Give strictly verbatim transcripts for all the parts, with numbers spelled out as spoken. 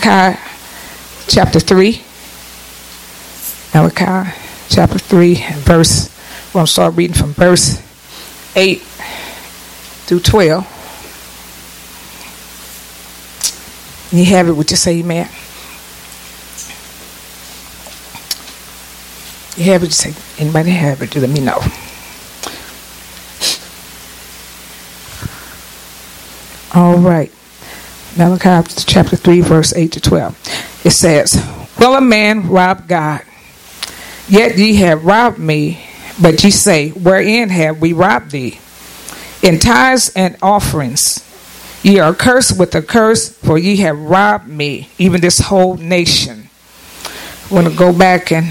Malachi chapter three. Malachi chapter three, verse, we're going to start reading from verse eight through twelve. You have it, would you say amen? You have it, say, anybody have it? Let me know. All right. Malachi chapter three, verse eight to twelve. It says, will a man rob God? Yet ye have robbed me. But ye say, wherein have we robbed thee? In tithes and offerings. Ye are cursed with a curse, for ye have robbed me, even this whole nation. I want to go back and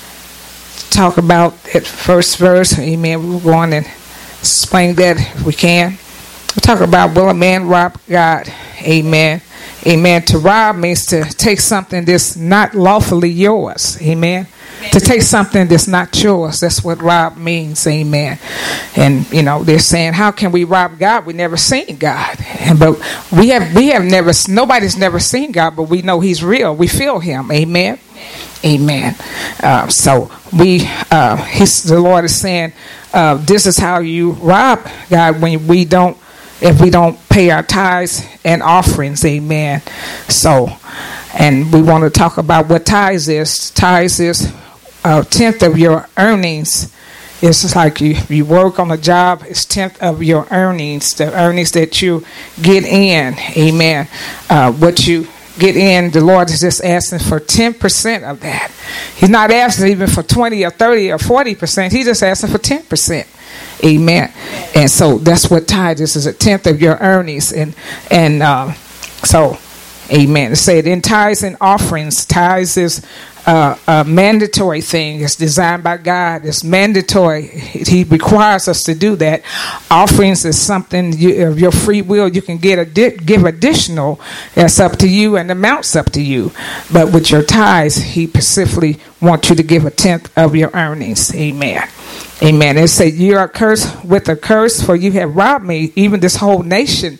talk about that first verse. Amen. We'll go on and explain that if we can. We'll talk about, will a man rob God? Amen. Amen. To rob means to take something that's not lawfully yours. Amen. To take something that's not yours. That's what rob means. Amen. And, you know, they're saying, how can we rob God? We never seen God. And, but we have, we have never, nobody's never seen God, but we know he's real. We feel him. Amen. Amen. Uh, so we, uh, he's, the Lord is saying, uh, this is how you rob God when we don't, if we don't pay our tithes and offerings. Amen. So, and we want to talk about what tithes is. Tithes is a tenth of your earnings. It's just like you, you work on a job, it's tenth of your earnings, the earnings that you get in. Amen. Uh, what you get in, the Lord is just asking for ten percent of that. He's not asking even for twenty or thirty or forty percent. He's just asking for ten percent. Amen. And so that's what tithe is, is a tenth of your earnings. And, and uh, so, amen. It said in tithes and offerings, tithes is Uh, a mandatory thing. It's designed by God. It's mandatory. He requires us to do that. Offerings is something you, of your free will. You can get a di- give additional. That's up to you, and the amount's up to you. But with your tithes, he specifically wants you to give a tenth of your earnings. Amen. Amen. It says, you are cursed with a curse, for you have robbed me, even this whole nation.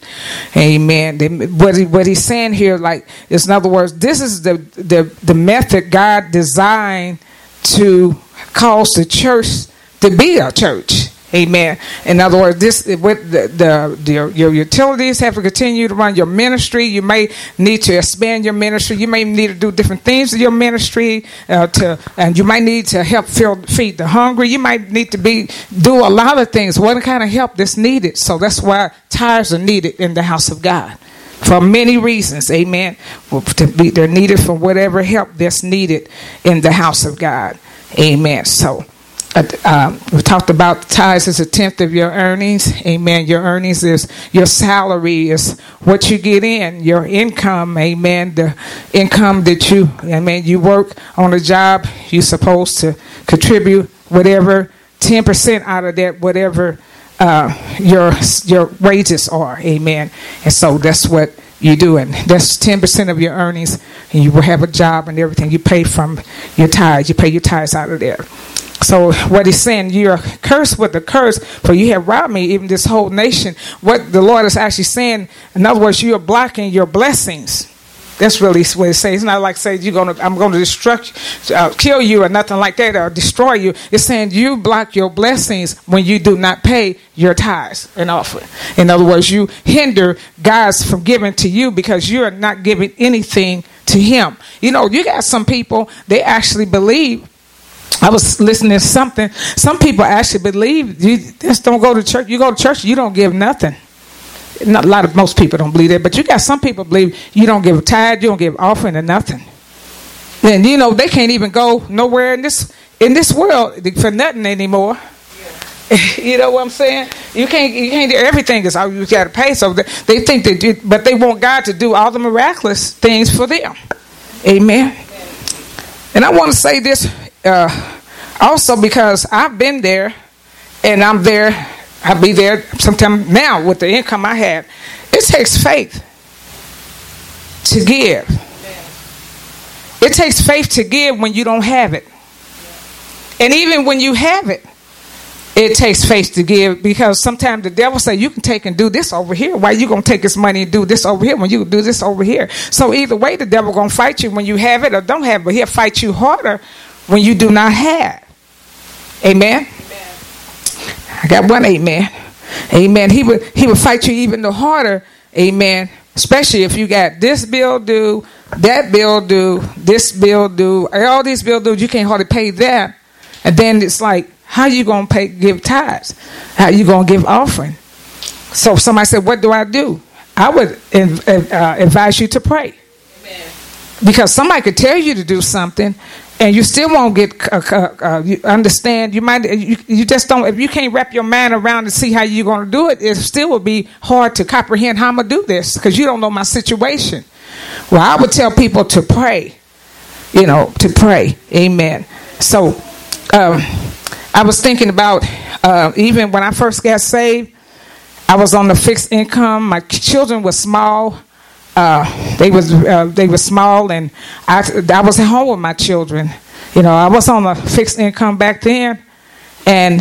Amen. What, he, what he's saying here, like, is in other words, this is the, the, the method God designed to cause the church to be a church. Amen. In other words, this with the, the, the your utilities have to continue to run your ministry. You may need to expand your ministry. You may need to do different things in your ministry, uh, to and you might need to help fill, feed the hungry. You might need to be do a lot of things. What kind of help that's needed? So that's why tithes are needed in the house of God. For many reasons, amen. To be, they're needed for whatever help that's needed in the house of God. Amen. So. Uh, um, we talked about tithes as a tenth of your earnings. Amen. Your earnings is your salary, is what you get in, your income. Amen. The income that you, amen, you work on a job, you're supposed to contribute whatever, ten percent out of that, whatever uh, your your wages are. Amen. And so that's what you do. And that's ten percent of your earnings. And you will have a job and everything. You pay from your tithes. You pay your tithes out of there. So what he's saying, you are cursed with a curse, for you have robbed me, even this whole nation. What the Lord is actually saying, in other words, you are blocking your blessings. That's really what it says. It's not like saying you're gonna, I'm going to destruct, uh, kill you or nothing like that, or destroy you. It's saying you block your blessings when you do not pay your tithes and offering. In other words, you hinder God's from giving to you because you are not giving anything to Him. You know, you got some people, they actually believe. I was listening to something. Some people actually believe you just don't go to church. You go to church, you don't give nothing. Not a lot of most people don't believe that, but you got some people believe you don't give a tithe, you don't give offering or nothing. And you know they can't even go nowhere in this in this world for nothing anymore. You know what I'm saying? You can't. You can't do everything. Is all you got to pay. So they, they think they do, but they want God to do all the miraculous things for them. Amen. And I want to say this. Uh, also because I've been there and I'm there, I'll be there sometime now with the income I have. It takes faith to give. It takes faith to give when you don't have it. And even when you have it, it takes faith to give, because sometimes the devil say you can take and do this over here. Why you gonna take this money and do this over here when you can do this over here? So either way, the devil gonna fight you when you have it or don't have it, but he'll fight you harder when you do not have. Amen. Amen. I got one amen. Amen. He would he would fight you even the harder. Amen. Especially if you got this bill due, that bill due, this bill due, all these bills due, you can't hardly pay that, and then it's like, how you gonna pay, give tithes? How you gonna give offering? So somebody said, what do I do? I would uh, advise you to pray. Amen. Because somebody could tell you to do something and you still won't get uh, uh, you understand. You might you, you just don't, if you can't wrap your mind around and see how you're gonna do it, it still would be hard to comprehend how I'm gonna do this, because you don't know my situation. Well, I would tell people to pray, you know, to pray. Amen. So um I was thinking about, uh, even when I first got saved, I was on the fixed income. My children were small. Uh, they was uh, they were small, and I I was at home with my children. You know, I was on a fixed income back then, and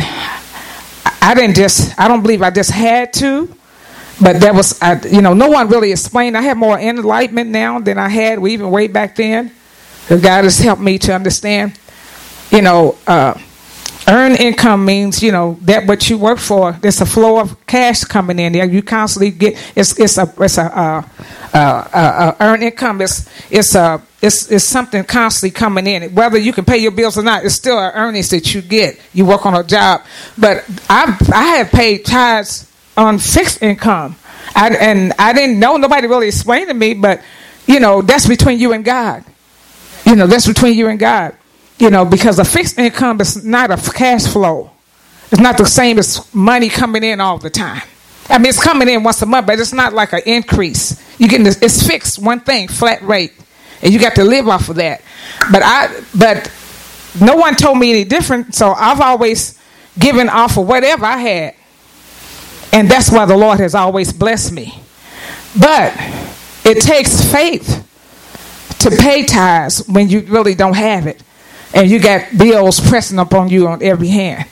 I didn't just I don't believe I just had to, but that was I, you know, no one really explained. I have more enlightenment now than I had even way back then. God has helped me to understand. You know. Uh, Earned income means, you know, that what you work for. There's a flow of cash coming in there. You constantly get it's it's a it's a uh, uh, uh, earned income. It's it's a it's it's something constantly coming in. Whether you can pay your bills or not, it's still an earnings that you get. You work on a job, but I I have paid tithes on fixed income, I, and I didn't know. Nobody really explained to me, but you know, that's between you and God. You know, that's between you and God. You know, because a fixed income is not a cash flow. It's not the same as money coming in all the time. I mean, it's coming in once a month, but it's not like an increase. You get this, it's fixed, one thing, flat rate, and you got to live off of that. But I, but no one told me any different, so I've always given off of whatever I had, and that's why the Lord has always blessed me. But it takes faith to pay tithes when you really don't have it. And you got bills pressing up on you on every hand.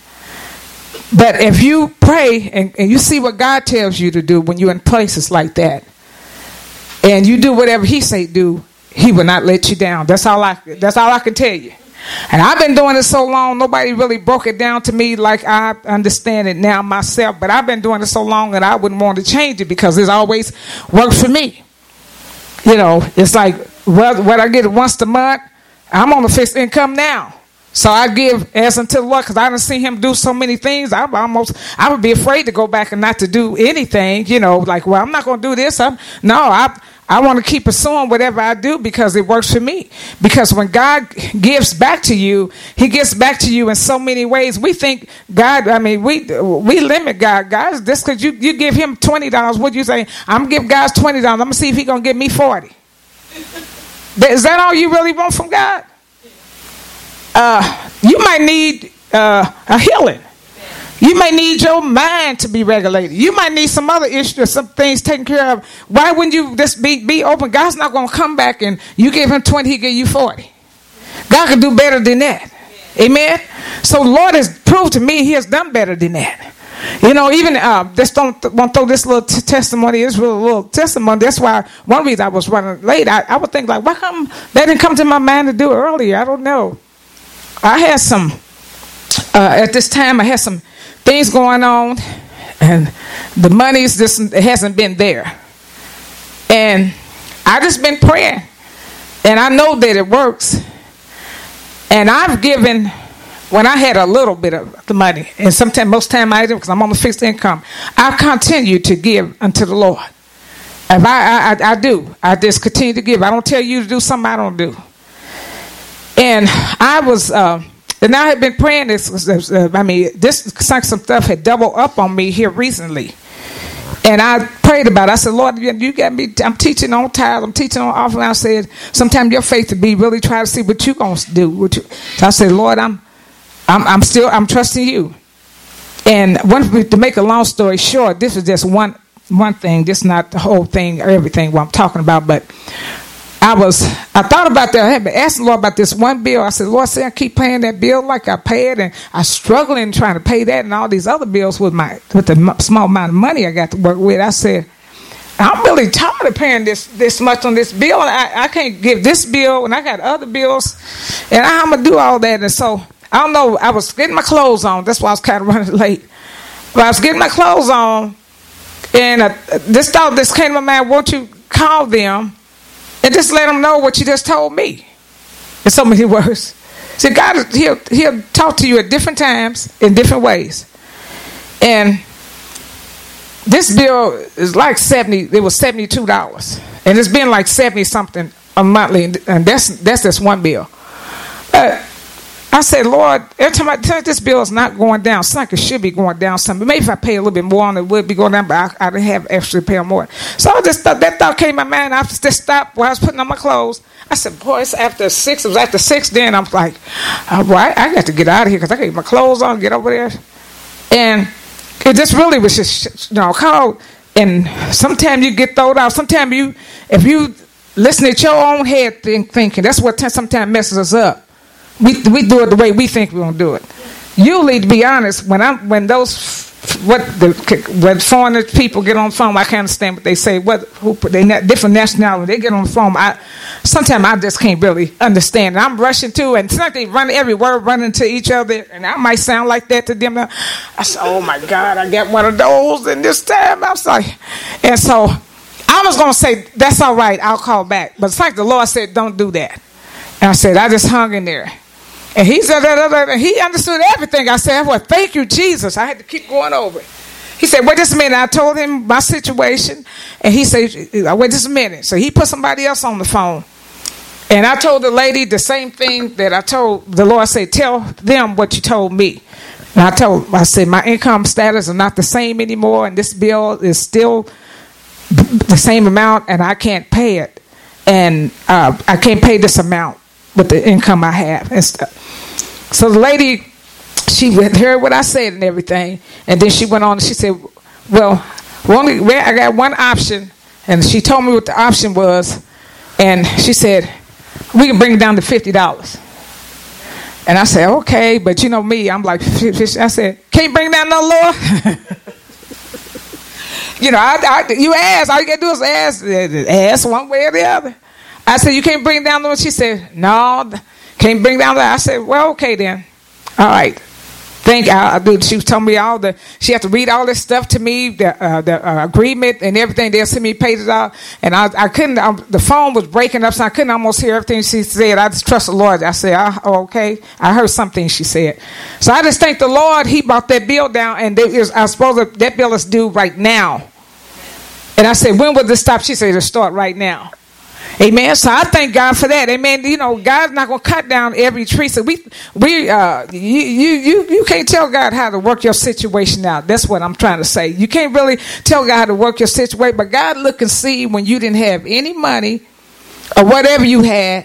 But if you pray and, and you see what God tells you to do when you're in places like that, and you do whatever He say do, He will not let you down. That's all I. That's all I can tell you. And I've been doing it so long, nobody really broke it down to me like I understand it now myself. But I've been doing it so long that I wouldn't want to change it, because it's always worked for me. You know, it's like what, what I get once a month. I'm on a fixed income now, so I give as until the Lord, because I done seen Him do so many things. I almost I would be afraid to go back and not to do anything. You know, like, well, I'm not going to do this. I'm, no, I I want to keep pursuing whatever I do because it works for me. Because when God gives back to you, He gives back to you in so many ways. We think God, I mean, we we limit God. God is this because you you give Him twenty dollars. What you say? I'm gonna give God twenty dollars. I'm gonna see if He gonna give me forty. Is that all you really want from God? Uh, you might need uh, a healing. You may need your mind to be regulated. You might need some other issues, some things taken care of. Why wouldn't you just be, be open? God's not going to come back and you give Him twenty, He give you forty. God can do better than that. Amen? So the Lord has proved to me He has done better than that. You know, even uh, just don't want to throw this little t- testimony, this little, little testimony. That's why one reason I was running late. I, I would think like, why come that didn't come to my mind to do it earlier? I don't know. I had some uh, at this time. I had some things going on, and the money's just it hasn't been there. And I just been praying, and I know that it works. And I've given. When I had a little bit of the money, and sometimes, most time I do, because I'm on a fixed income, I continue to give unto the Lord. If I, I, I do, I just continue to give. I don't tell you to do something I don't do. And I was, uh, and I had been praying this. Uh, I mean, this some stuff had doubled up on me here recently, and I prayed about it. I said, Lord, you got me. I'm teaching on tithes. I'm teaching on offering. I said, sometimes your faith to be really try to see what you gonna do. What you, so I said, Lord, I'm. I'm, I'm still, I'm trusting you. And one, to make a long story short, this is just one, one thing. This is not the whole thing or everything what I'm talking about. But I was, I thought about that. I had been asking the Lord about this one bill. I said, Lord, see, I keep paying that bill like I pay it, and I'm struggling trying to pay that and all these other bills with my with the small amount of money I got to work with. I said, I'm really tired of paying this this much on this bill. I, I can't give this bill, and I got other bills, and how I'm going to do all that? And so, I don't know, I was getting my clothes on. That's why I was kind of running late. But I was getting my clothes on, and uh, this thought this came to my mind, won't you call them and just let them know what you just told me? In so many words. See, God, he'll, he'll talk to you at different times in different ways. And this bill is like seventy, it was seventy-two dollars. And it's been like seventy something a monthly, and that's that's just one bill. But I said, Lord, every time I tell you this bill is not going down, it's like it should be going down something. Maybe if I pay a little bit more on it, it would be going down, but I, I didn't have extra to pay more. So I just thought, that thought came in my mind. I just stopped while I was putting on my clothes. I said, boy, it's after six. It was after six then. I was like, all right, I got to get out of here because I got to get my clothes on, get over there. And it just really was just, you know, called. And sometimes you get thrown out. Sometimes you, if you listen to your own head think, thinking, that's what t- sometimes messes us up. We we do it the way we think we're gonna do it. Usually, to be honest, when I'm when those what the when foreign people get on the phone, I can't understand what they say. What who they different nationality, they get on the phone. I sometimes I just can't really understand. And I'm rushing too, and sometimes they run every word running to each other, and I might sound like that to them. I said, "Oh my God, I got one of those." And this time, I was like, and so I was gonna say, "That's all right, I'll call back." But it's like the Lord said, "Don't do that." And I said, I just hung in there. And he said, da, da, da, da. He understood everything. I said, well, thank you, Jesus. I had to keep going over it. He said, wait just a minute. I told him my situation. And he said, wait just a minute. So he put somebody else on the phone. And I told the lady the same thing that I told the Lord. I said, tell them what you told me. And I told, I said, my income status is not the same anymore. And this bill is still the same amount. And I can't pay it. And uh, I can't pay this amount with the income I have and stuff. So the lady, she heard what I said and everything, and then she went on and she said, well, only, I got one option, and she told me what the option was, and she said, we can bring it down to fifty dollars. And I said, okay, but you know me, I'm like, I said, can't bring down no lower? You know, I, I, you ask, all you got to do is ask, ask one way or the other. I said, you can't bring down the one? She said, no, can't bring down that. I said, well, okay then. All right. Thank you. I, I do. She was telling me all the, she had to read all this stuff to me, the, uh, the uh, agreement and everything. They'll send me pages out. And I, I couldn't, I, the phone was breaking up, so I couldn't almost hear everything she said. I just trust the Lord. I said, oh, okay. I heard something she said. So I just thank the Lord. He brought that bill down, and there is, I suppose that, that bill is due right now. And I said, when will this stop? She said, it'll start right now. Amen. So I thank God for that. Amen. You know, God's not going to cut down every tree. So we, we, uh, you, you, you, you can't tell God how to work your situation out. That's what I'm trying to say. You can't really tell God how to work your situation, but God look and see when you didn't have any money or whatever you had,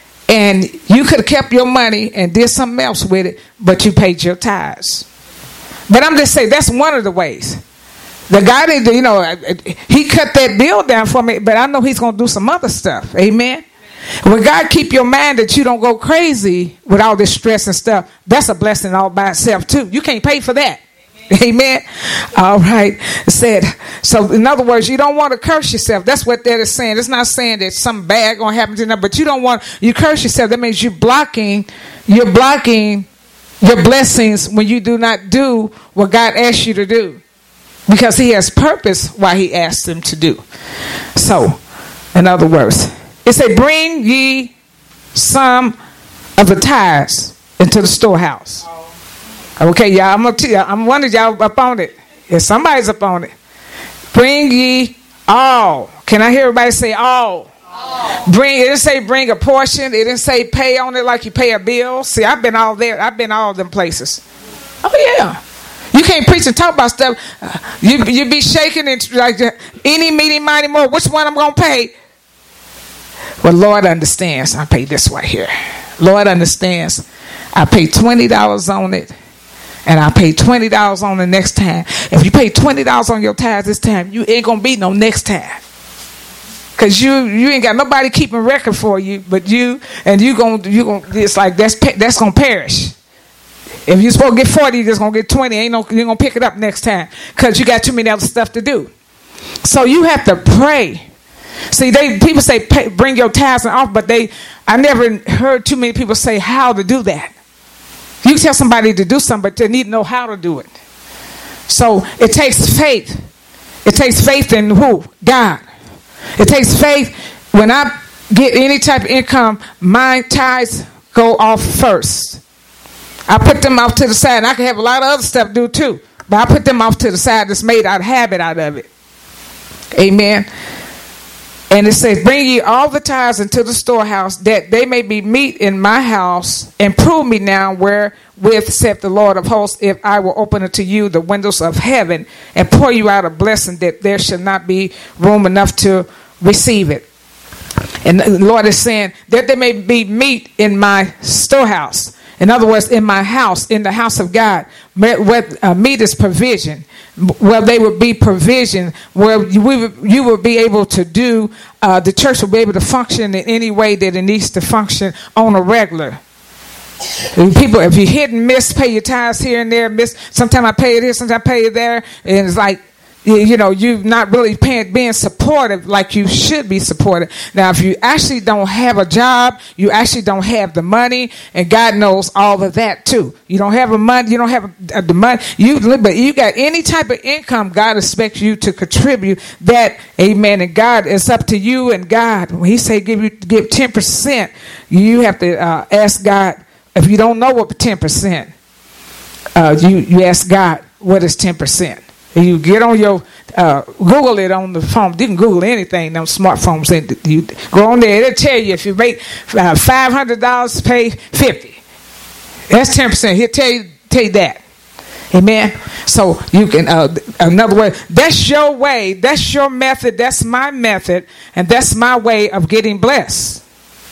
and you could have kept your money and did something else with it, but you paid your tithes. But I'm just saying that's one of the ways. The guy that, you know, he cut that bill down for me, but I know he's going to do some other stuff. Amen. When God keep your mind that you don't go crazy with all this stress and stuff, that's a blessing all by itself too. You can't pay for that. Amen. Amen. All right. It said, so in other words, you don't want to curse yourself. That's what that is saying. It's not saying that something bad going to happen to you, but you don't want, you curse yourself. That means you're blocking, you're blocking your blessings when you do not do what God asked you to do. Because he has purpose why he asked them to do. So, in other words, it said, bring ye some of the tithes into the storehouse. Okay, y'all, I'm gonna tell you, I'm one of y'all up on it. If somebody's up on it. Bring ye all. Can I hear everybody say all? All. Bring, it didn't say bring a portion. It didn't say pay on it like you pay a bill. See, I've been all there. I've been all them places. Oh, yeah. You can't preach and talk about stuff. Uh, you you be shaking and like any, meeny, miny, more. Which one I'm going to pay? Well, Lord understands. I pay this right here. Lord understands. I pay twenty dollars on it, and I pay twenty dollars on the next time. If you pay twenty dollars on your tithes this time, you ain't going to be no next time. Cause you you ain't got nobody keeping record for you, but you and you gonna you gonna it's like that's that's gonna perish. If you're supposed to get forty, you're just gonna get twenty. Ain't no you're gonna pick it up next time because you got too many other stuff to do. So you have to pray. See, they people say pay, bring your tithes and off, but they I never heard too many people say how to do that. You tell somebody to do something, but they need to know how to do it. So it takes faith. It takes faith in who? God. It takes faith. When I get any type of income, my tithes go off first. I put them off to the side. And I can have a lot of other stuff to do too, but I put them off to the side. It's made out of habit out of it. Amen. And it says, bring ye all the tithes into the storehouse, that they may be meat in my house, and prove me now wherewith saith the Lord of hosts, if I will open unto you the windows of heaven, and pour you out a blessing, that there shall not be room enough to receive it. And the Lord is saying, that there may be meat in my storehouse. In other words, in my house, in the house of God, where uh, meat is provision, where they would be provision, where you, we would, you would be able to do, uh, the church will be able to function in any way that it needs to function on a regular. People, if you hit and miss, pay your tithes here and there, miss, sometimes I pay it here, sometimes I pay it there, and it's like, you know, you're not really paying, being supportive like you should be supportive. Now, if you actually don't have a job, you actually don't have the money, and God knows all of that too. You don't have a money, you don't have the money, you but you got any type of income, God expects you to contribute that. Amen. And God, it's up to you and God. When He say give you give ten percent, you have to uh, ask God. If you don't know what ten percent, uh, you you ask God, what is ten percent? And you get on your, uh, Google it on the phone. You can Google anything, them smartphones. And you go on there, it'll tell you if you make uh, five hundred dollars, pay fifty. That's ten percent. He'll tell you, tell you that. Amen. So you can, uh, another way, that's your way, that's your method, that's my method, and that's my way of getting blessed.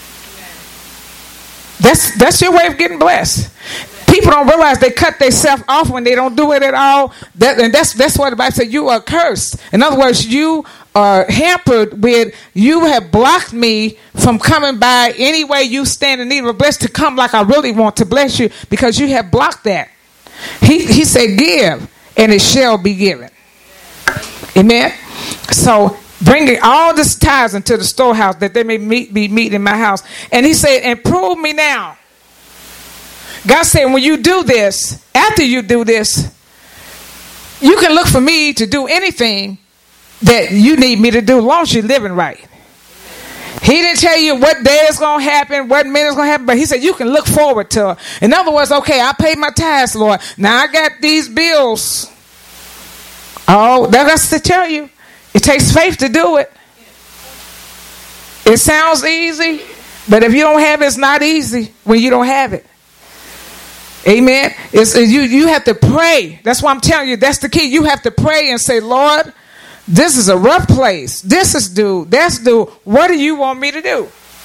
That's, that's your way of getting blessed. People don't realize they cut themselves off when they don't do it at all. That, and that's that's why the Bible says you are cursed. In other words, you are hampered with, you have blocked me from coming by any way you stand in need of a blessing to come like I really want to bless you, because you have blocked that. He, he said, give, and it shall be given. Amen. So bringing all this tithes into the storehouse, that they may meet, be meat in my house. And he said, and prove me now. God said, when you do this, after you do this, you can look for me to do anything that you need me to do, as long as you're living right. He didn't tell you what day is going to happen, what minute is going to happen, but he said you can look forward to it. In other words, okay, I paid my tithes, Lord. Now I got these bills. Oh, that's to tell you, it takes faith to do it. It sounds easy, but if you don't have it, it's not easy when you don't have it. Amen. It's, you, you have to pray. That's why I'm telling you, that's the key. You have to pray and say, Lord, this is a rough place. This is due. That's due. What do you want me to do?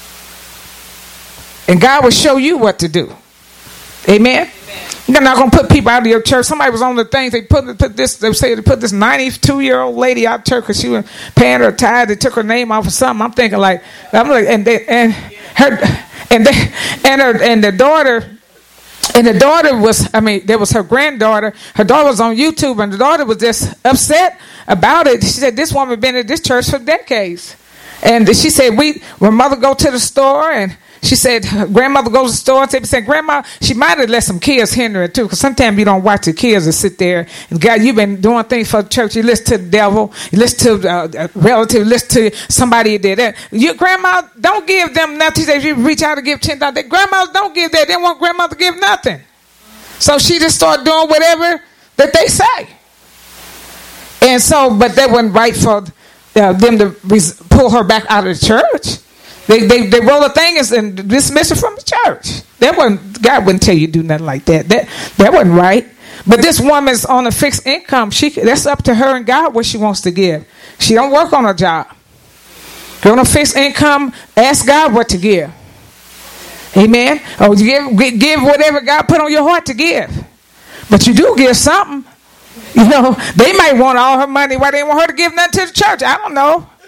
And God will show you what to do. Amen. Amen. You're not going to put people out of your church. Somebody was on the thing. They put, put this, they say they put this ninety-two-year-old lady out of church because she was paying her tithe. They took her name off of something. I'm thinking like, I'm like, and they, and her, and they, and her, and the daughter, And the daughter was, I mean, there was her granddaughter. Her daughter was on YouTube, and the daughter was just upset about it. She said, this woman been in this church for decades. And she said, we, when mother go to the store, and she said, her grandmother goes to the store, and they said, Grandma, she might have let some kids hinder it too, because sometimes you don't watch the kids and sit there. And God, you've been doing things for the church. You listen to the devil, you listen to uh, a relative, you listen to somebody who did that. Your grandma, don't give them nothing. She said, if you reach out to give ten dollars, grandmas don't give that. They don't want grandma to give nothing. So she just started doing whatever that they say. And so, but that wasn't right for uh, them to res- pull her back out of the church. They they they roll a thing and dismiss her from the church. That wasn't, God wouldn't tell you to do nothing like that. That that wasn't right. But this woman's on a fixed income. She that's up to her and God what she wants to give. She don't work on a job. You're on a fixed income. Ask God what to give. Amen. Or give give whatever God put on your heart to give. But you do give something. You know, they might want all her money. Why they want her to give nothing to the church? I don't know.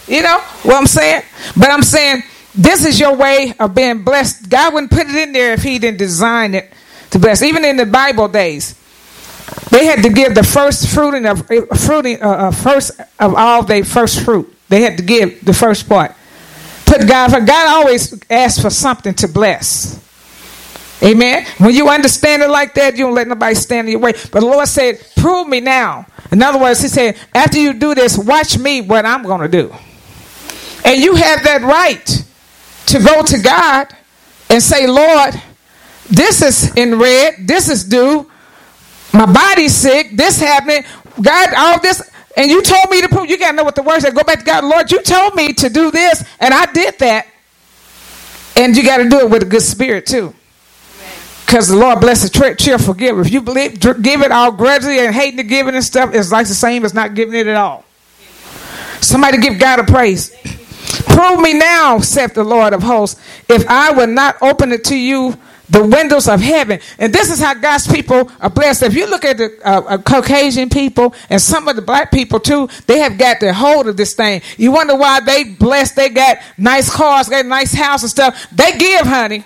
You know what I'm saying? But I'm saying this is your way of being blessed. God wouldn't put it in there if he didn't design it to bless. Even in the Bible days, they had to give the first fruiting of fruiting, uh, first of all their first fruit. They had to give the first part. Put God for God always asks for something to bless. Amen. When you understand it like that, you don't let nobody stand in your way. But the Lord said, "Prove me now." In other words, he said, "After you do this, watch me what I'm going to do." And you have that right to go to God and say, "Lord, this is in red. This is due. My body's sick. This happening. God, all this." And you told me to prove. You got to know what the word said. Go back to God. "Lord, you told me to do this, and I did that." And you got to do it with a good spirit too. Because the Lord bless a cheerful giver. If you believe, give it all grudgingly and hating to give it and stuff, it's like the same as not giving it at all. Somebody give God a praise. "Prove me now," saith the Lord of hosts, "if I will not open it to you the windows of heaven." And this is how God's people are blessed. If you look at the uh, uh, Caucasian people and some of the black people too, they have got their hold of this thing. You wonder why they blessed. They got nice cars, got a nice house and stuff. They give, honey.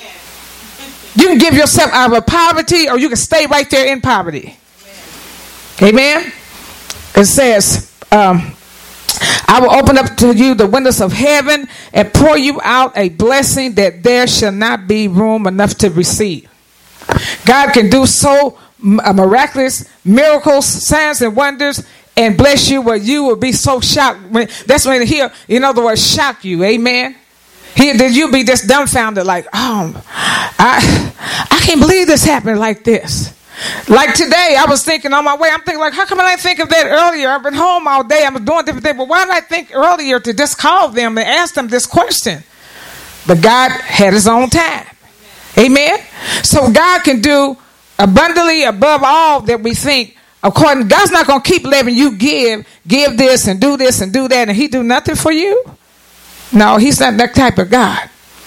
You can give yourself out of poverty, or you can stay right there in poverty. Amen. Amen? It says, um, "I will open up to you the windows of heaven and pour you out a blessing that there shall not be room enough to receive." God can do so miraculous miracles, signs, and wonders, and bless you where you will be so shocked. That's when he, in other words, shock you. Amen. He, did you be just dumbfounded, like, "Oh, I, I can't believe this happened like this." Like today, I was thinking on my way, I'm thinking like, how come I didn't think of that earlier? I've been home all day, I'm doing different things, but why did I think earlier to just call them and ask them this question? But God had his own time. Amen. So God can do abundantly above all that we think. According, God's not going to keep letting you give, give this and do this and do that, and he do nothing for you. No, he's not that type of God.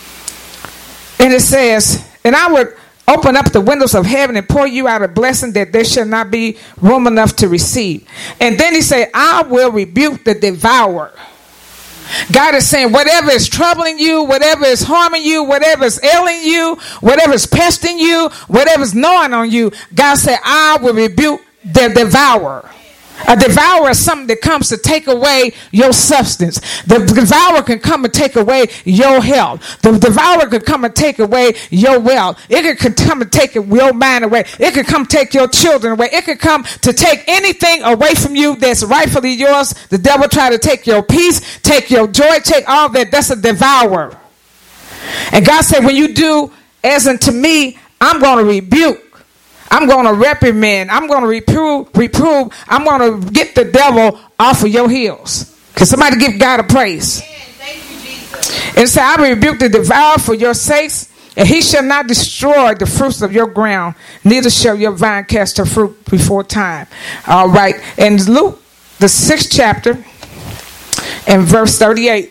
And it says, "And I would open up the windows of heaven and pour you out a blessing that there shall not be room enough to receive." And then he said, "I will rebuke the devourer." God is saying, whatever is troubling you, whatever is harming you, whatever is ailing you, whatever is pesting you, whatever is gnawing on you, God said, "I will rebuke the devourer." A devourer is something that comes to take away your substance. The devourer can come and take away your health. The devourer can come and take away your wealth. It can come and take your mind away. It can come take your children away. It can come to take anything away from you that's rightfully yours. The devil try to take your peace, take your joy, take all that. That's a devourer. And God said, when you do as unto me, I'm going to rebuke. I'm going to reprimand. I'm going to reprove. reprove. I'm going to get the devil off of your heels. Can somebody give God a praise? Amen. Thank you, Jesus. And say, "I rebuke the devourer for your sakes, and he shall not destroy the fruits of your ground, neither shall your vine cast her fruit before time." All right. And Luke, the sixth chapter, and verse thirty-eight.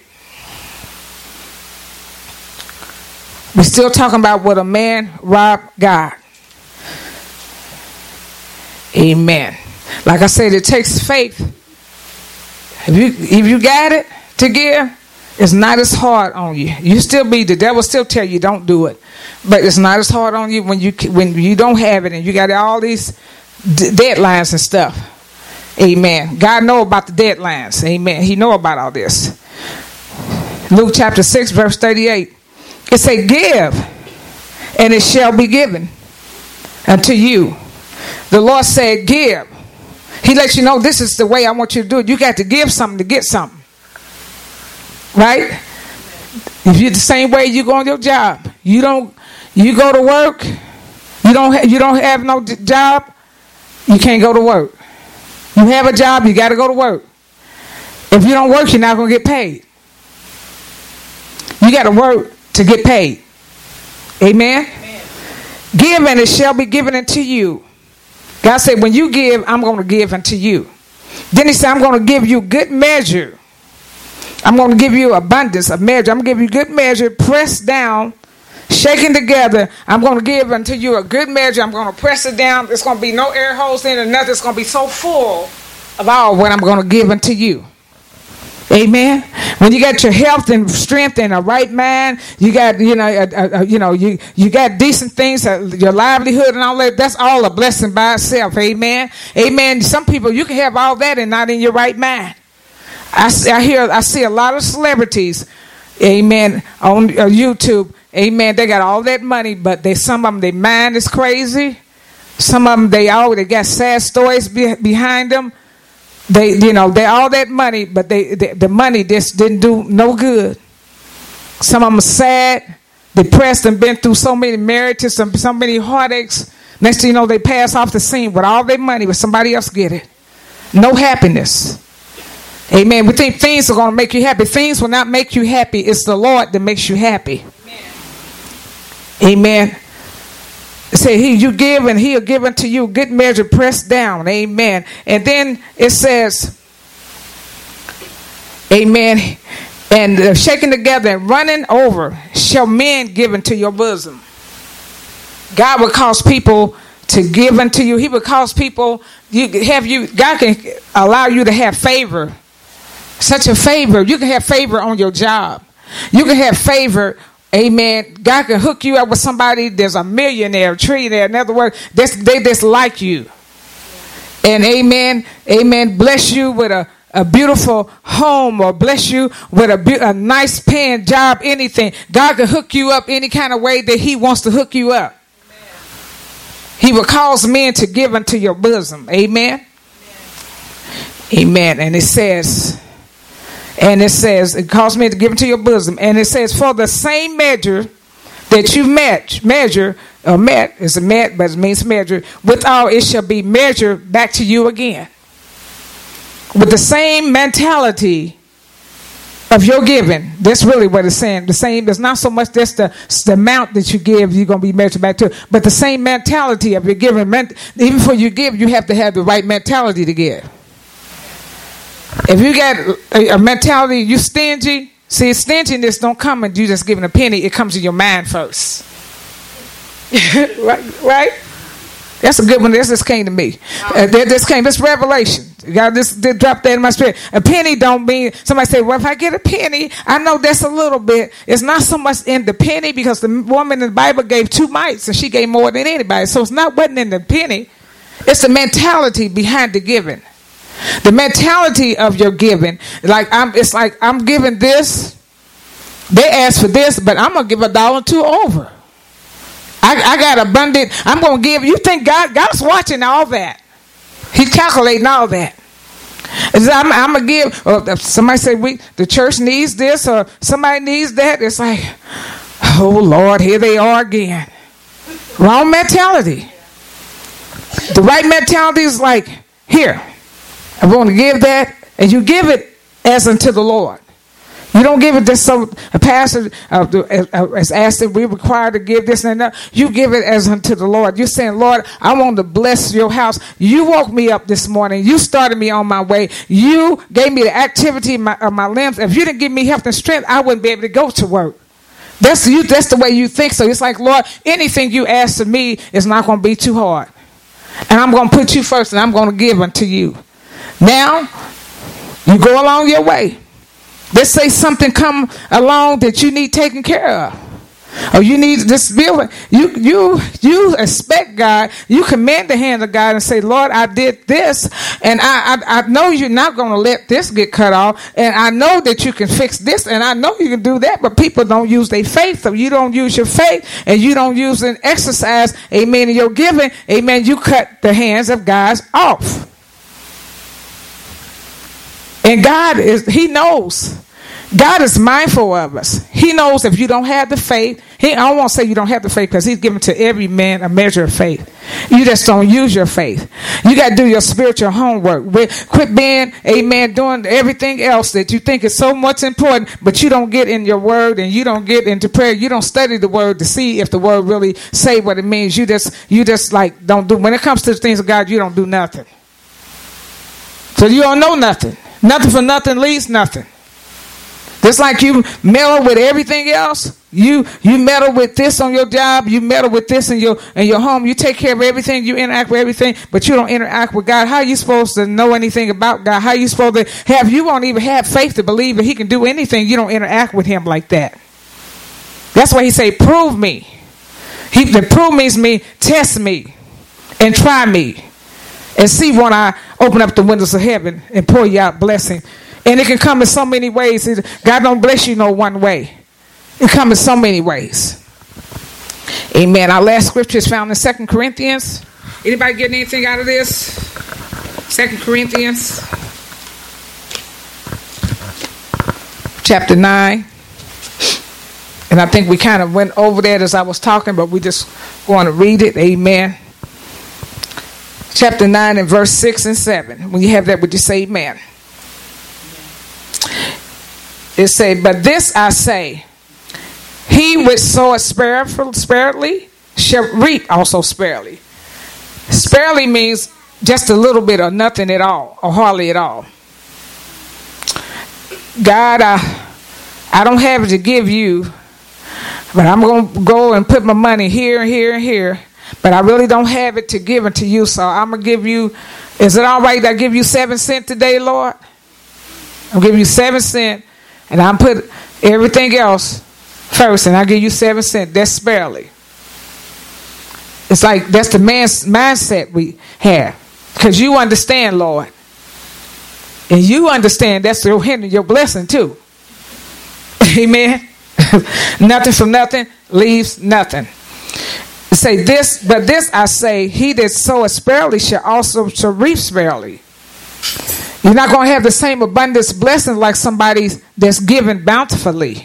We're still talking about what a man robbed God. Amen. Like I said, it takes faith. If you if you got it to give, it's not as hard on you. You still be the devil still tell you don't do it, but it's not as hard on you when you when you don't have it and you got all these d- deadlines and stuff. Amen. God know about the deadlines. Amen. He know about all this. Luke chapter six verse thirty-eight. It say, "Give, and it shall be given unto you." The Lord said, "Give." He lets you know this is the way I want you to do it. You got to give something to get something. Right? If you're the same way you go on your job, you don't, you go to work, you don't, ha- you don't have no d- job, you can't go to work. You have a job, you got to go to work. If you don't work, you're not going to get paid. You got to work to get paid. Amen? Amen. "Give, and it shall be given unto you." God said, when you give, I'm going to give unto you. Then he said, I'm going to give you good measure. I'm going to give you abundance of measure. I'm going to give you good measure, pressed down, shaken together. I'm going to give unto you a good measure. I'm going to press it down. There's going to be no air holes in it or nothing. It's going to be so full of all what I'm going to give unto you. Amen. When you got your health and strength and a right mind, you got, you know, a, a, a, you know, you you got decent things, uh, your livelihood and all that. That's all a blessing by itself. Amen. Amen. Some people, you can have all that and not in your right mind. I, I hear, I see a lot of celebrities, amen, on uh, YouTube. Amen. They got all that money, but they some of them, their mind is crazy. Some of them, they all they got sad stories be, behind them. They, you know, they all that money, but they, they the money just didn't do no good. Some of them are sad, depressed, and been through so many marriages, some so many heartaches. Next thing you know, they pass off the scene with all their money, but somebody else get it. No happiness. Amen. We think things are going to make you happy. Things will not make you happy. It's the Lord that makes you happy. Amen. Amen. Say he, you give and he'll give unto you good measure, pressed down. Amen. And then it says, amen, and uh, shaking together and running over shall men give into your bosom. God will cause people to give unto you. He will cause people, you have you, God can allow you to have favor. Such a favor. You can have favor on your job. You can have favor. Amen. God can hook you up with somebody. There's a millionaire, a trillionaire. In other words, they just like you. And amen. Amen. Bless you with a, a beautiful home, or bless you with a, a nice paying job, anything. God can hook you up any kind of way that he wants to hook you up. Amen. He will cause men to give unto your bosom. Amen. Amen. Amen. And it says... And it says, it caused me to give into your bosom. And it says, for the same measure that you met, measure, or met, is a met, but it means measure, withal it shall be measured back to you again. With the same mentality of your giving. That's really what it's saying. The same, it's not so much just the, the amount that you give, you're going to be measured back to, but the same mentality of your giving. Even before you give, you have to have the right mentality to give. If you got a, a mentality, you stingy. See, stinginess don't come and you just giving a penny. It comes in your mind first. right, right? That's a good one. This just came to me. Uh, this came. This revelation. God just did drop that in my spirit. A penny don't mean. Somebody say, "Well, if I get a penny, I know that's a little bit." It's not so much in the penny, because the woman in the Bible gave two mites and she gave more than anybody. So it's not wasn't in the penny. It's the mentality behind the giving. The mentality of your giving, like I'm, it's like I'm giving this. They asked for this, but I'm gonna give a dollar or two over. I, I got abundant. I'm gonna give. You think God? God's watching all that. He's calculating all that. I'm, I'm gonna give. Or if somebody say we the church needs this, or somebody needs that. It's like, oh Lord, here they are again. Wrong mentality. The right mentality is like, here. I'm going to give that, and you give it as unto the Lord. You don't give it just so a pastor uh, has asked that we're required to give this and that. You give it as unto the Lord. You're saying, Lord, I want to bless your house. You woke me up this morning. You started me on my way. You gave me the activity of my, of my limbs. If you didn't give me health and strength, I wouldn't be able to go to work. That's you. That's the way you think. So it's like, Lord, anything you ask of me is not going to be too hard. And I'm going to put you first, and I'm going to give unto you. Now, you go along your way. Let's say something come along that you need taken care of. Or you need this building. You you you expect God. You commend the hand of God and say, Lord, I did this. And I, I, I know you're not going to let this get cut off. And I know that you can fix this. And I know you can do that. But people don't use their faith. So you don't use your faith. And you don't use an exercise. Amen. In your giving. Amen. You cut the hands of God off. And God is, he knows. God is mindful of us. He knows if you don't have the faith. He, I don't want to say you don't have the faith, because he's given to every man a measure of faith. You just don't use your faith. You got to do your spiritual homework. Quit being, amen, doing everything else that you think is so much important, but you don't get in your word and you don't get into prayer. You don't study the word to see if the word really say what it means. You just, you just like don't do. When it comes to the things of God, you don't do nothing. So you don't know nothing. Nothing for nothing leaves nothing. Just like you mellow with everything else, You you meddle with this on your job. You meddle with this in your in your home. You take care of everything. You interact with everything, but you don't interact with God. How are you supposed to know anything about God? How are you supposed to have? You won't even have faith to believe that He can do anything. You don't interact with Him like that. That's why He say, "Prove me." He the prove means me test me and try me and see when I open up the windows of heaven and pour you out blessing. And it can come in so many ways. God don't bless you no one way. It comes in so many ways. Amen. Our last scripture is found in Second Corinthians. Anybody getting anything out of this? Second Corinthians chapter nine. And I think we kind of went over that as I was talking, but we just want to read it. Amen. Chapter nine and verse six and seven. When you have that, would you say amen? It said, "But this I say, he which soweth sparingly shall reap also sparingly." Sparingly means just a little bit or nothing at all, or hardly at all. God, I, I don't have it to give you, but I'm going to go and put my money here and here and here, but I really don't have it to give it to you, so I'm going to give you, is it all right that I give you seven cents today, Lord? I'll give you seven cents, and I'll put everything else first, and I'll give you seven cents. That's sparingly. It's like that's the man's mindset we have. Because you understand, Lord. And you understand that's your hindering your blessing too. Amen. Nothing from nothing leaves nothing. Say this, but this I say, he that soweth sparingly shall also shall reap sparingly. You're not going to have the same abundance blessing like somebody that's given bountifully.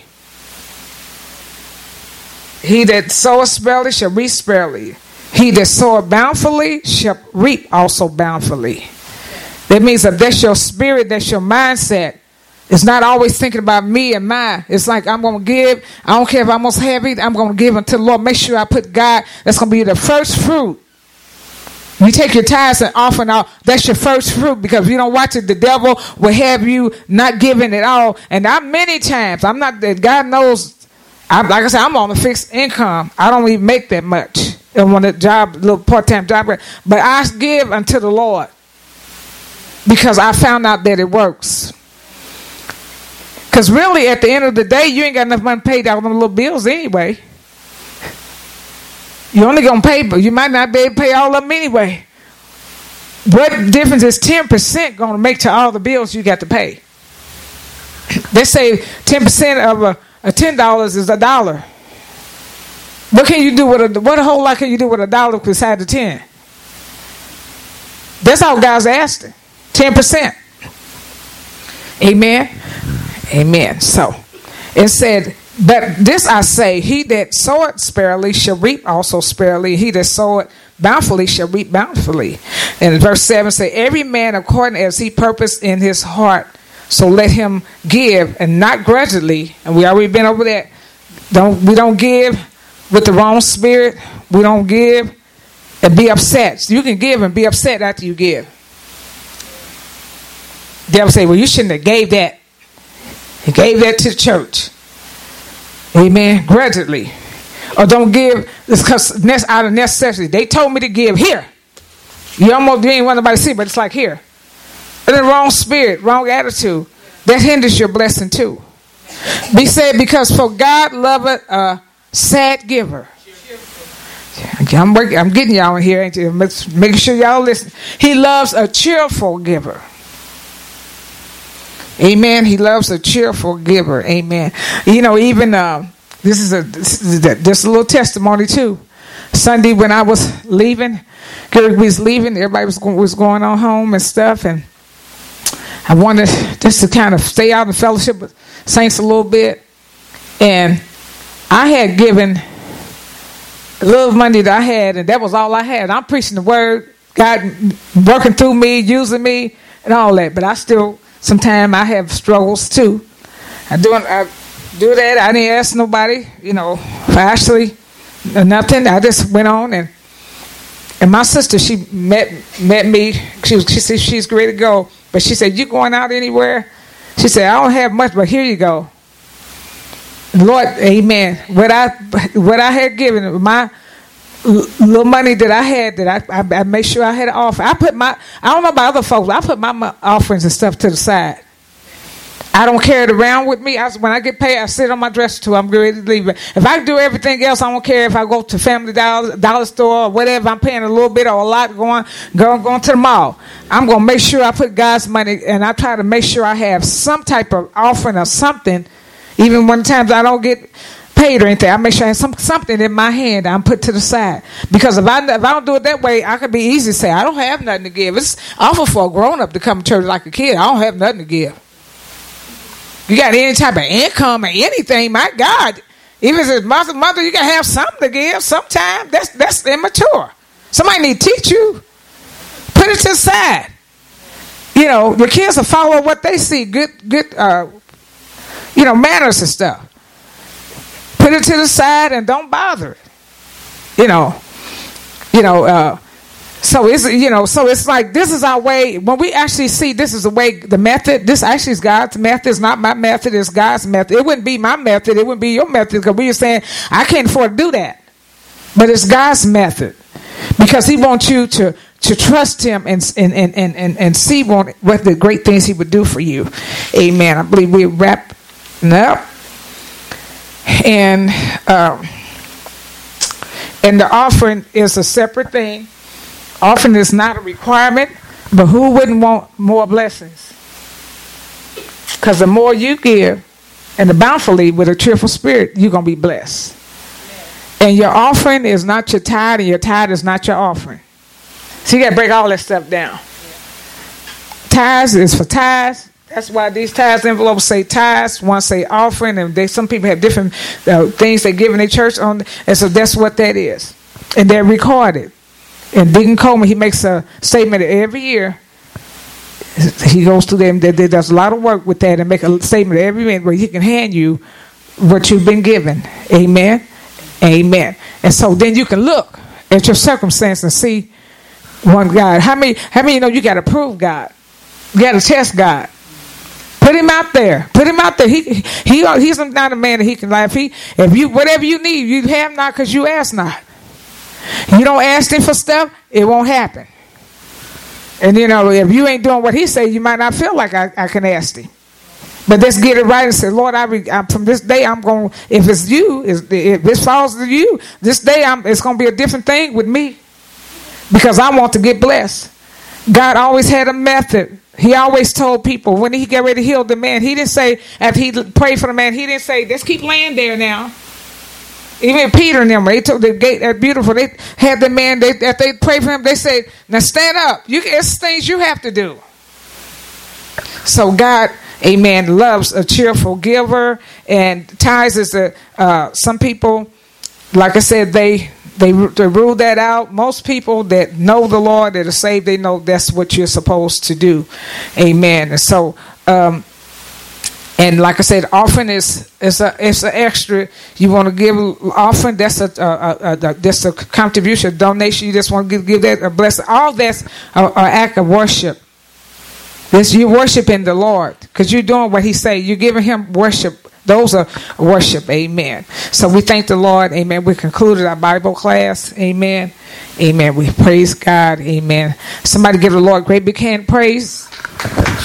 He that soweth sparingly shall reap sparingly. He that soweth bountifully shall reap also bountifully. That means that that's your spirit, that's your mindset. It's not always thinking about me and mine. It's like I'm going to give. I don't care if I almost have it. I'm going to give unto the Lord. Make sure I put God. That's going to be the first fruit. You take your tithes and offering out. That's your first fruit, because if you don't watch it, the devil will have you not giving at all. And I many times, I'm not that God knows. I'm, like I said, I'm on a fixed income. I don't even make that much. I'm on a job, little part-time job, but I give unto the Lord because I found out that it works. Because really, at the end of the day, you ain't got enough money paid out on little bills anyway. You're only going to pay, but you might not be able to pay all of them anyway. What difference is ten percent going to make to all the bills you got to pay? They say ten percent of a, a ten dollars is a dollar. What can you do with a, what a whole lot can you do with a dollar beside the ten? That's all God's asking. ten percent. Amen. Amen. So it said, but this I say, he that soweth sparingly shall reap also sparingly. He that soweth bountifully shall reap bountifully. And verse seven say, every man according as he purposed in his heart, so let him give, and not grudgingly. And we already been over that. Don't we don't give with the wrong spirit. We don't give and be upset. You can give and be upset after you give. The devil say, well, you shouldn't have gave that. He gave that to the church. Amen. Grudgingly. Or don't give because out of necessity. They told me to give here. You almost you ain't want nobody to see, but it's like here. And the wrong spirit, wrong attitude. That hinders your blessing too. Be said, because for God loveth a sad giver. I'm, working, I'm getting y'all in here, ain't you? Making sure y'all listen. He loves a cheerful giver. Amen. He loves a cheerful giver. Amen. You know, even uh, this is a this is a, this is a little testimony too. Sunday when I was leaving, we was leaving. Everybody was going, was going on home and stuff, and I wanted just to kind of stay out in fellowship with saints a little bit. And I had given a little money that I had, and that was all I had. I'm preaching the word, God working through me, using me, and all that. But I still, sometimes I have struggles too. I do, I do that. I didn't ask nobody, you know, for actually nothing. I just went on, and and my sister, she met met me. She was, she said she's ready to go, but she said, "You going out anywhere?" She said, "I don't have much, but here you go." Lord, amen. What I what I had given, my little money that I had, that I, I, I made sure I had an offering. I put my, I don't know about other folks, I put my, my offerings and stuff to the side. I don't carry it around with me. I, when I get paid, I sit on my dresser too. I'm ready to leave it. If I do everything else, I don't care if I go to Family Dollar, Dollar Store or whatever. I'm paying a little bit or a lot going, going, going to the mall. I'm going to make sure I put God's money, and I try to make sure I have some type of offering or something. Even when times I don't get paid or anything, I make sure I have some, something in my hand I'm put to the side. Because if I, if I don't do it that way, I could be easy to say, I don't have nothing to give. It's awful for a grown-up to come to church like a kid. I don't have nothing to give. You got any type of income or anything, my God. Even if it's mother, mother, you got to have something to give sometime. That's that's immature. Somebody need to teach you. Put it to the side. You know, the kids will follow what they see. Good, good, uh, you know, manners and stuff. Put it to the side and don't bother it. You know, you know, uh, so it's, you know, so it's like, this is our way. When we actually see this is the way, the method, this actually is God's method. It's not my method, it's God's method. It wouldn't be my method, it wouldn't be your method, because we are saying, I can't afford to do that. But it's God's method, because he wants you to, to trust him and, and, and, and, and see what, what the great things he would do for you. Amen. I believe we wrap up. And, um, and the offering is a separate thing. Offering is not a requirement, but who wouldn't want more blessings? Because the more you give, and the bountifully with a cheerful spirit, you're going to be blessed. And your offering is not your tithe, and your tithe is not your offering. So you got to break all that stuff down. Tithes is for tithes. That's why these tithes envelopes say tithes, one say offering, and they some people have different uh, things they give in their church on, and so that's what that is. And they're recorded. And Deacon Coleman, he makes a statement every year. He goes through them. There, there's a lot of work with that, and make a statement every minute where he can hand you what you've been given. Amen. Amen. And so then you can look at your circumstance and see one God. How many? How many? You know you got to prove God. You got to test God. Put him out there. Put him out there. He he he's not a man that he can lie. If he if you whatever you need, you have not because you ask not. You don't ask him for stuff, it won't happen. And you know, if you ain't doing what he say, you might not feel like I, I can ask him. But let's get it right and say, Lord, I, re, I from this day I'm going. If it's you, if this falls to you, this day I'm. It's going to be a different thing with me, because I want to get blessed. God always had a method. He always told people when he got ready to heal the man, he didn't say after he prayed for the man, he didn't say, let's keep laying there now. Even Peter and them, they took the gate, that beautiful. They had the man. They if they prayed for him, they said, "Now stand up. You, it's things you have to do." So God, Amen, loves a cheerful giver, and tithes is a. Uh, some people, like I said, they they they rule that out. Most people that know the Lord, that are saved, they know that's what you're supposed to do. Amen. And so. Um, And like I said, offering is is a it's an extra. You want to give offering? That's a, a, a, a that's a contribution, a donation. You just want to give, give that a blessing. All that's an act of worship. This you're worshiping the Lord because you're doing what He say. You're giving Him worship. Those are worship. Amen. So we thank the Lord. Amen. We concluded our Bible class. Amen. Amen. We praise God. Amen. Somebody give the Lord a great big hand praise.